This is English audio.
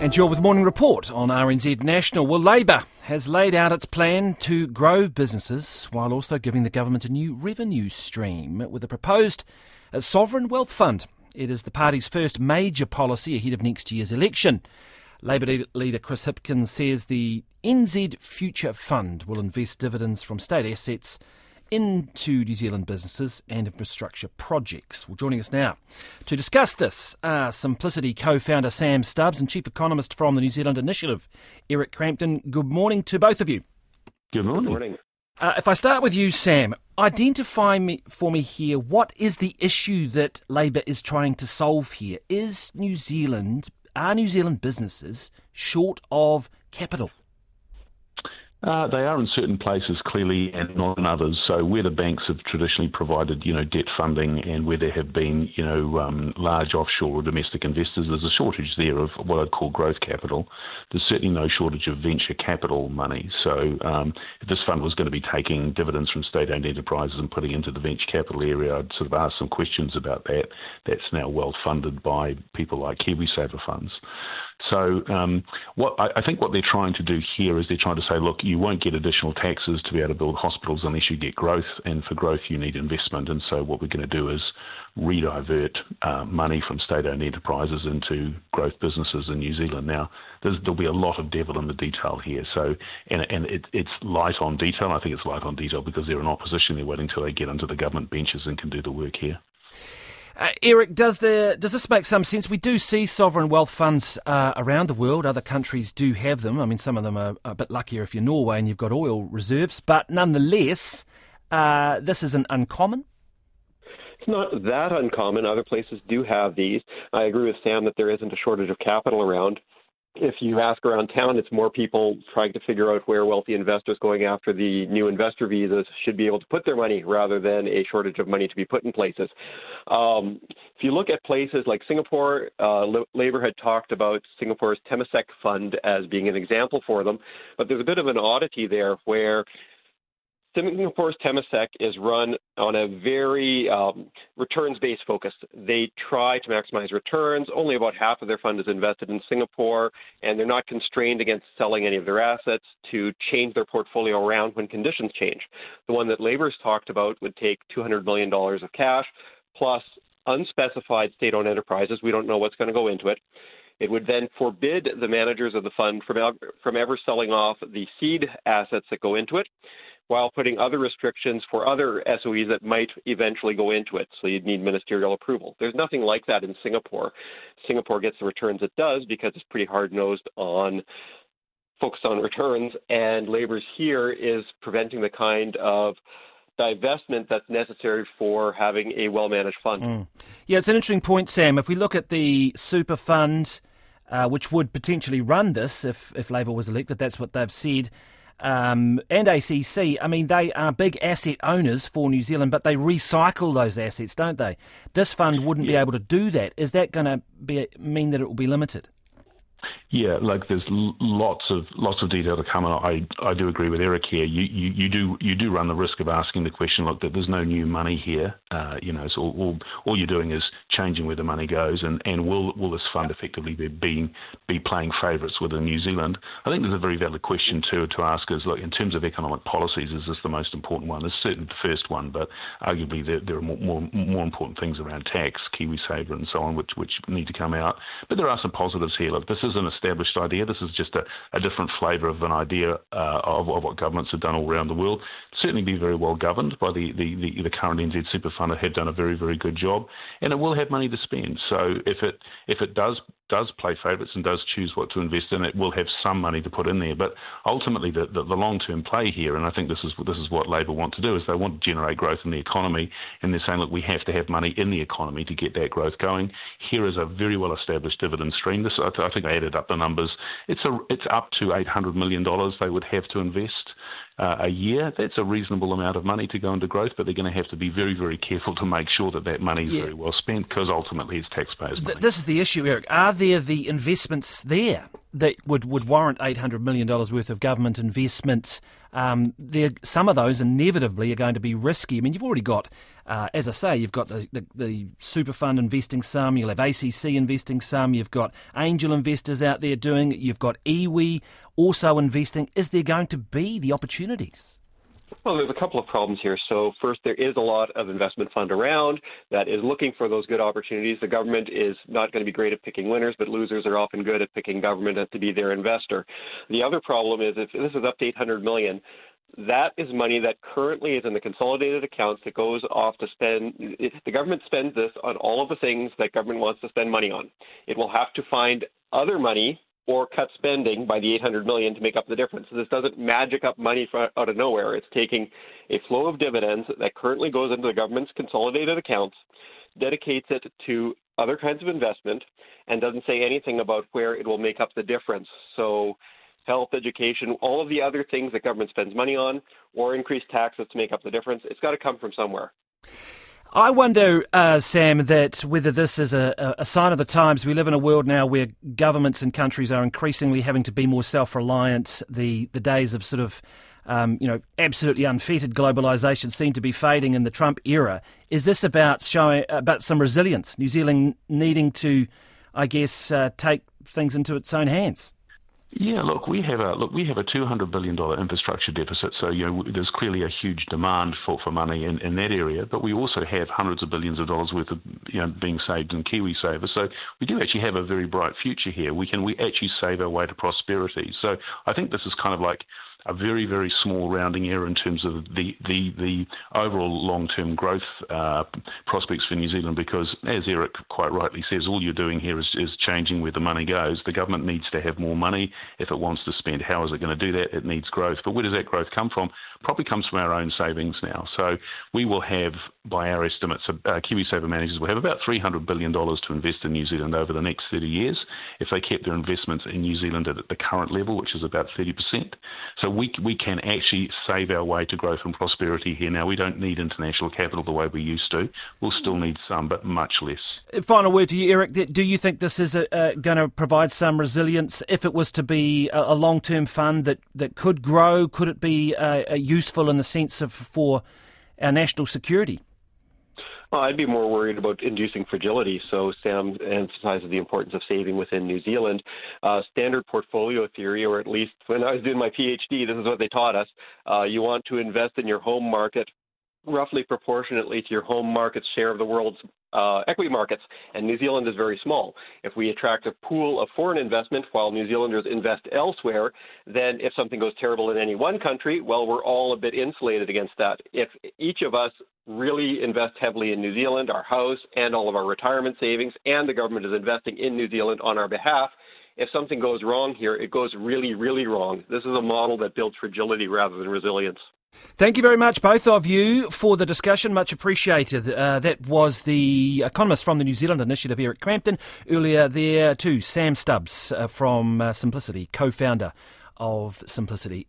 And you're with Morning Report on RNZ National. Well, Labour has laid out its plan to grow businesses while also giving the government a new revenue stream with a proposed sovereign wealth fund. It is the party's first major policy ahead of next year's election. Labour leader Chris Hipkins says the NZ Future Fund will invest dividends from state assets into New Zealand businesses and infrastructure projects. Well, joining us now to discuss this are Simplicity co-founder Sam Stubbs and chief economist from the New Zealand Initiative, Eric Crampton. Good morning to both of you. Good morning. Good morning. If I start with you, Sam, identify for me here, what is the issue that Labour is trying to solve here? Are New Zealand businesses short of capital? They are in certain places, clearly, and not in others. So where the banks have traditionally provided, debt funding, and where there have been, large offshore or domestic investors, there's a shortage there of what I'd call growth capital. There's certainly no shortage of venture capital money. So if this fund was going to be taking dividends from state-owned enterprises and putting into the venture capital area, I'd sort of ask some questions about that. That's now well funded by people like KiwiSaver funds. So I think what they're trying to do here is they're trying to say, look, you won't get additional taxes to be able to build hospitals unless you get growth, and for growth you need investment. And so what we're going to do is redivert money from state-owned enterprises into growth businesses in New Zealand. Now, there'll be a lot of devil in the detail here. So, and it's light on detail. I think it's light on detail because they're in opposition. They're waiting until they get onto the government benches and can do the work here. Eric, does this make some sense? We do see sovereign wealth funds around the world. Other countries do have them. I mean, some of them are a bit luckier if you're Norway and you've got oil reserves. But nonetheless, this isn't uncommon. It's not that uncommon. Other places do have these. I agree with Sam that there isn't a shortage of capital around. If you ask around town, it's more people trying to figure out where wealthy investors going after the new investor visas should be able to put their money rather than a shortage of money to be put in places. If you look at places like Singapore, Labour had talked about Singapore's Temasek Fund as being an example for them, but there's a bit of an oddity there where Singapore's Temasek is run on a very returns-based focus. They try to maximize returns. Only about half of their fund is invested in Singapore, and they're not constrained against selling any of their assets to change their portfolio around when conditions change. The one that Labour's talked about would take $200 million of cash, plus unspecified state-owned enterprises. We don't know what's going to go into it. It would then forbid the managers of the fund from ever selling off the seed assets that go into it, while putting other restrictions for other SOEs that might eventually go into it. So you'd need ministerial approval. There's nothing like that in Singapore. Singapore gets the returns it does because it's pretty hard-nosed focused on returns, and Labour's here is preventing the kind of divestment that's necessary for having a well-managed fund. Yeah, it's an interesting point, Sam. If we look at the super fund, which would potentially run this if Labour was elected, that's what they've said, and ACC, I mean, they are big asset owners for New Zealand, but they recycle those assets, don't they? This fund wouldn't be able to do that. Is that going to mean that it will be limited? Yeah, there's lots of detail to come. I do agree with Eric here. You do run the risk of asking the question, look, that there's no new money here. So all you're doing is changing where the money goes, and will this fund effectively be playing favourites within New Zealand? I think there's a very valid question to ask is, look, in terms of economic policies, is this the most important one? It's certainly the first one, but arguably there are more important things around tax, KiwiSaver and so on, which need to come out. But there are some positives here. Look, this is an established idea. This is just a different flavour of an idea of what governments have done all around the world. Certainly be very well governed by the current NZ Super Fund. It had done a very, very good job, and it will have money to spend. So if it does play favourites and does choose what to invest in, it will have some money to put in there. But ultimately, the long-term play here, and I think this is what Labour want to do, is they want to generate growth in the economy, and they're saying, look, we have to have money in the economy to get that growth going. Here is a very well-established dividend stream. I think I added up the numbers. It's up to $800 million they would have to invest a year. That's a reasonable amount of money to go into growth, but they're going to have to be very, very careful to make sure that money is very well spent, because ultimately it's taxpayers' money. This is the issue, Eric. Are there the investments there that would warrant $800 million worth of government investments? Some of those inevitably are going to be risky. I mean, you've already got, as I say, you've got the super fund investing some, you'll have ACC investing some, you've got angel investors out there doing it, you've got iwi also investing. Is there going to be the opportunities? Well, there's a couple of problems here. So first, there is a lot of investment fund around that is looking for those good opportunities. The government is not going to be great at picking winners, but losers are often good at picking government to be their investor. The other problem is, if this is up to $800 million, that is money that currently is in the consolidated accounts that goes off to spend. The government spends this on all of the things that government wants to spend money on. It will have to find other money or cut spending by the $800 million to make up the difference. So this doesn't magic up money out of nowhere. It's taking a flow of dividends that currently goes into the government's consolidated accounts, dedicates it to other kinds of investment, and doesn't say anything about where it will make up the difference. So health, education, all of the other things that government spends money on, or increase taxes to make up the difference, it's got to come from somewhere. I wonder, Sam, that whether this is a sign of the times. We live in a world now where governments and countries are increasingly having to be more self-reliant. The days of sort of, absolutely unfettered globalisation seem to be fading in the Trump era. Is this about some resilience? New Zealand needing to, I guess, take things into its own hands? Yeah, we have a $200 billion infrastructure deficit, so there's clearly a huge demand for money in that area. But we also have hundreds of billions of dollars worth of being saved in KiwiSaver. So we do actually have a very bright future here. We actually save our way to prosperity. So I think this is kind of like a very, very small rounding error in terms of the overall long-term growth prospects for New Zealand, because, as Eric quite rightly says, all you're doing here is changing where the money goes. The government needs to have more money if it wants to spend. How is it going to do that? It needs growth. But where does that growth come from? Probably comes from our own savings now. So we will have, by our estimates, KiwiSaver managers will have about $300 billion to invest in New Zealand over the next 30 years if they kept their investments in New Zealand at the current level, which is about 30%. So we can actually save our way to growth and prosperity here. Now, we don't need international capital the way we used to. We'll still need some, but much less. Final word to you, Eric. Do you think this is going to provide some resilience if it was to be a long-term fund that could grow? Could it be useful in the sense of for our national security? I'd be more worried about inducing fragility. So Sam emphasizes the importance of saving within New Zealand. Standard portfolio theory, or at least when I was doing my PhD, this is what they taught us. You want to invest in your home market roughly proportionately to your home market's share of the world's equity markets, and New Zealand is very small. If we attract a pool of foreign investment while New Zealanders invest elsewhere, then if something goes terrible in any one country, well, we're all a bit insulated against that. If each of us really invest heavily in New Zealand, our house and all of our retirement savings, and the government is investing in New Zealand on our behalf, if something goes wrong here, it goes really, really wrong. This is a model that builds fragility rather than resilience. Thank you very much, both of you, for the discussion. Much appreciated. That was the economist from the New Zealand Initiative, Eric Crampton. Earlier there too, Sam Stubbs from Simplicity, co-founder of Simplicity.